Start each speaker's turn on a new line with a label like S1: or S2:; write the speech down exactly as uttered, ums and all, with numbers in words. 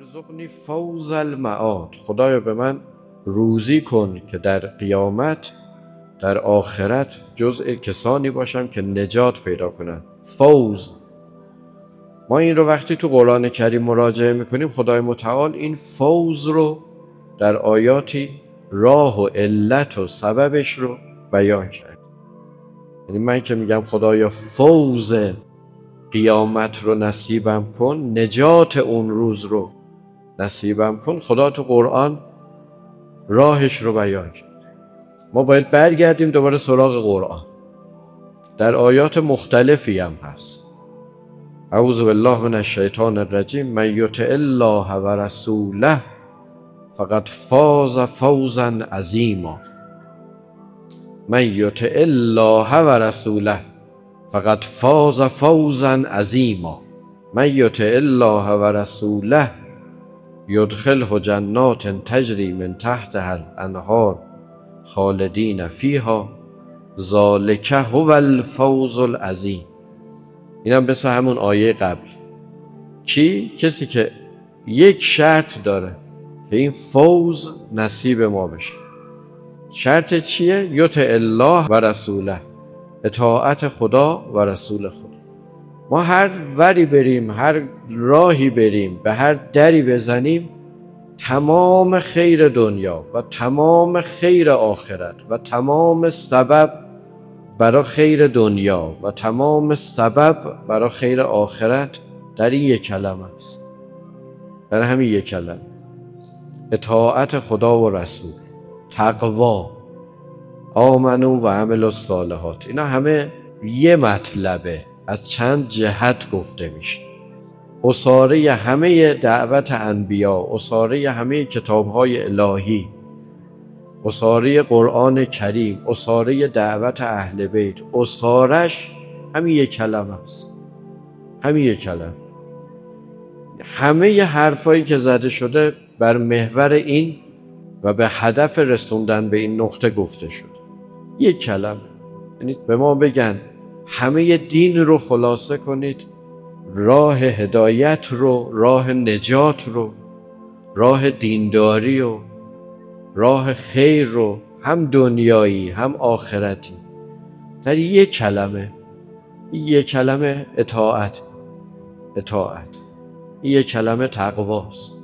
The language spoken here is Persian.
S1: ارزقنی فوز المعاد، خدایا به من روزی کن که در قیامت در آخرت جزء کسانی باشم که نجات پیدا کنن. فوز، ما این رو وقتی تو قرآن کریم مراجعه میکنیم، خدای متعال این فوز رو در آیاتی راه و علت و سببش رو بیان کرد. یعنی من که میگم خدایا فوز قیامت رو نصیبم کن، نجات اون روز رو نصیبم کن، خدا تو قرآن راهش رو بیان کرد. ما باید برگردیم دوباره سراغ قرآن. در آیات مختلفی هم هست. اعوذ بالله من الشیطان الرجیم، من یطع الله و رسوله فقد فاز فوزا عظیما. من یطع الله و رسوله فقد فاز فوزا عظیما. من یطع الله و رسوله یدخله جنات تجری من تحتها الانهار خالدین فیها ذلک هو الفوز العظیم. اینم مثل همون آیه قبل. کی؟ کسی که یک شرط داره که این فوز نصیب ما بشه. شرط چیه؟ یطع الله و رسوله، اطاعت خدا و رسول خدا. ما هر وری بریم، هر راهی بریم، به هر دری بزنیم، تمام خیر دنیا و تمام خیر آخرت و تمام سبب برای خیر دنیا و تمام سبب برای خیر آخرت در این یک کلمه است، در همین یک کلمه: اطاعت خدا و رسول، تقوا، آمنو و عملوا الصالحات. اینا همه یه مطلبه، از چند جهت گفته میشه. اساره همه دعوت انبیا، اساره همه کتابهای الهی، اساره قرآن کریم، اساره دعوت اهل بیت، اسارش همین یک کلمه است. همین یک کلمه. همه ی حرفایی که زده شده بر محور این و به هدف رسوندن به این نقطه گفته شده. یک کلمه. یعنی به ما بگن همه دین رو خلاصه کنید، راه هدایت رو، راه نجات رو، راه دینداری و راه خیر رو، هم دنیایی هم آخرتی، در یک کلمه. یک کلمه اطاعت، اطاعت. یک کلمه تقواست.